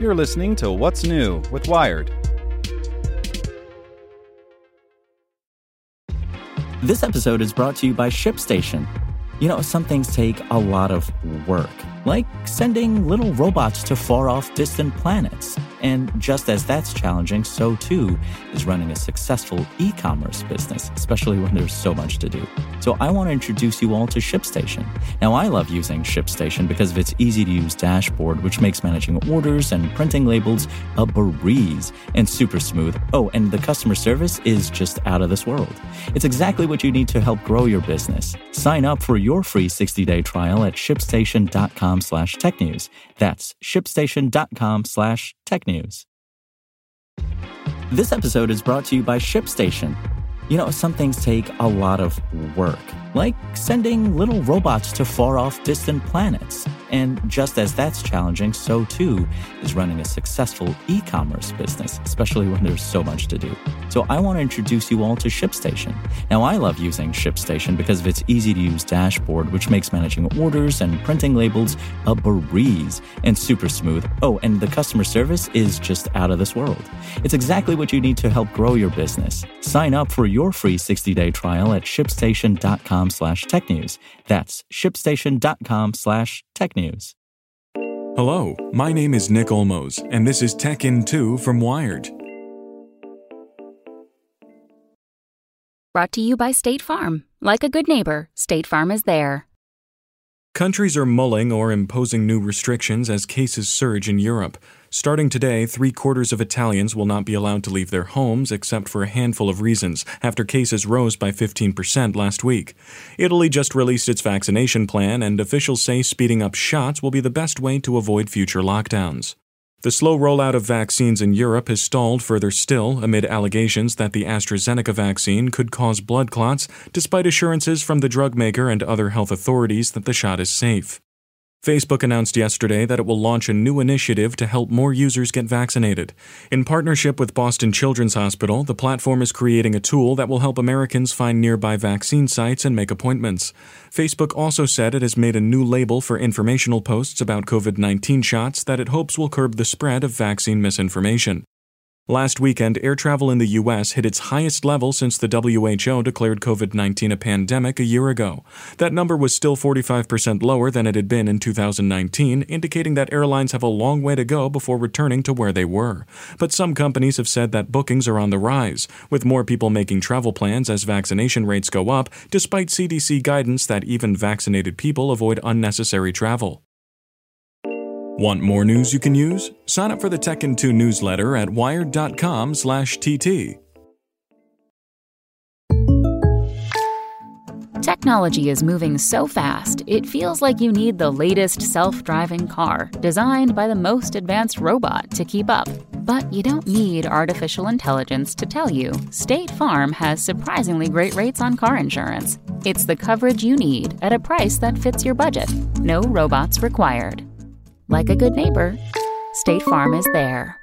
You're listening to What's New with Wired. This episode is brought to you by ShipStation. You know, some things take a lot of work, like sending little robots to far-off distant planets. And just as that's challenging, so too is running a successful e-commerce business, especially when there's so much to do. So I want to introduce you all to ShipStation. Now, I love using ShipStation because of its easy-to-use dashboard, which makes managing orders and printing labels a breeze and super smooth. Oh, and the customer service is just out of this world. It's exactly what you need to help grow your business. Sign up for your free 60-day trial at shipstation.com/technews. That's shipstation.com/technews. This episode is brought to you by ShipStation. You know, some things take a lot of work, like sending little robots to far-off distant planets. And just as that's challenging, so too is running a successful e-commerce business, especially when there's so much to do. So I want to introduce you all to ShipStation. Now, I love using ShipStation because of its easy-to-use dashboard, which makes managing orders and printing labels a breeze and super smooth. Oh, and the customer service is just out of this world. It's exactly what you need to help grow your business. Sign up for your free 60-day trial at shipstation.com/technews. That's shipstation.com/technews. Hello, my name is Nick Olmos, and this is Tech in 2 from Wired. Brought to you by State Farm. Like a good neighbor, State Farm is there. Countries are mulling or imposing new restrictions as cases surge in Europe. Starting today, 3/4 of Italians will not be allowed to leave their homes except for a handful of reasons, after cases rose by 15% last week. Italy just released its vaccination plan, and officials say speeding up shots will be the best way to avoid future lockdowns. The slow rollout of vaccines in Europe has stalled further still amid allegations that the AstraZeneca vaccine could cause blood clots, despite assurances from the drug maker and other health authorities that the shot is safe. Facebook announced yesterday that it will launch a new initiative to help more users get vaccinated. In partnership with Boston Children's Hospital, the platform is creating a tool that will help Americans find nearby vaccine sites and make appointments. Facebook also said it has made a new label for informational posts about COVID-19 shots that it hopes will curb the spread of vaccine misinformation. Last weekend, air travel in the U.S. hit its highest level since the WHO declared COVID-19 a pandemic a year ago. That number was still 45% lower than it had been in 2019, indicating that airlines have a long way to go before returning to where they were. But some companies have said that bookings are on the rise, with more people making travel plans as vaccination rates go up, despite CDC guidance that even vaccinated people avoid unnecessary travel. Want more news you can use? Sign up for the Tech in 2 newsletter at wired.com/TT. Technology is moving so fast, it feels like you need the latest self-driving car, designed by the most advanced robot to keep up. But you don't need artificial intelligence to tell you State Farm has surprisingly great rates on car insurance. It's the coverage you need at a price that fits your budget. No robots required. Like a good neighbor, State Farm is there.